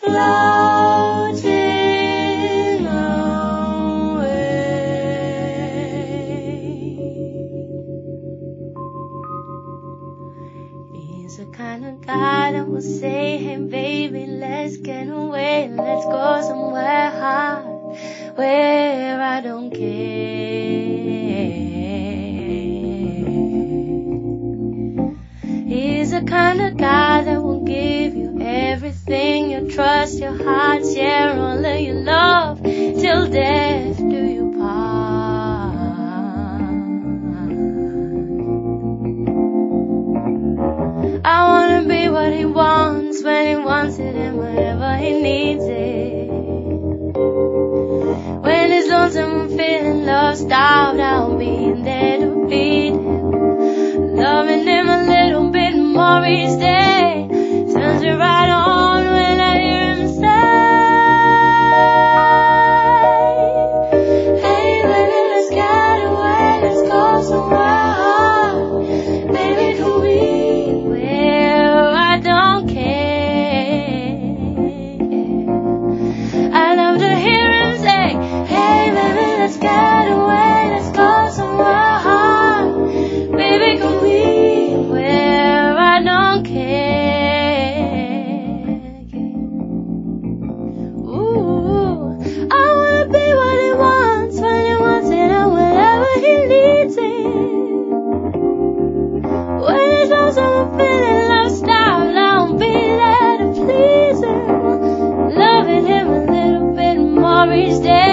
floating away. He's the kind of guy that will say, hey baby, let's get away, let's go somewhere hot, where I don't care. He's the kind of guy that will give you everything, your trust, your heart, share all of your love, till death do you part. I wanna be what he wants, when he wants it, and whenever he needs it. When he's lonesome and feeling lost out, I'll be there to feed him, loving him a little bit more each day. Turns me right on when I hear him say, hey baby, let's get away, let's go somewhere hot, baby, can we, where I don't care. I love to hear him say, hey baby, let's get away, let's go somewhere hot, baby, can we, where I don't care. Ooh, I wanna be what he wants, when he wants it, and whenever he needs it. When he's lonesome and feeling lost out, I'll be there to please him, loving him a little bit more each day.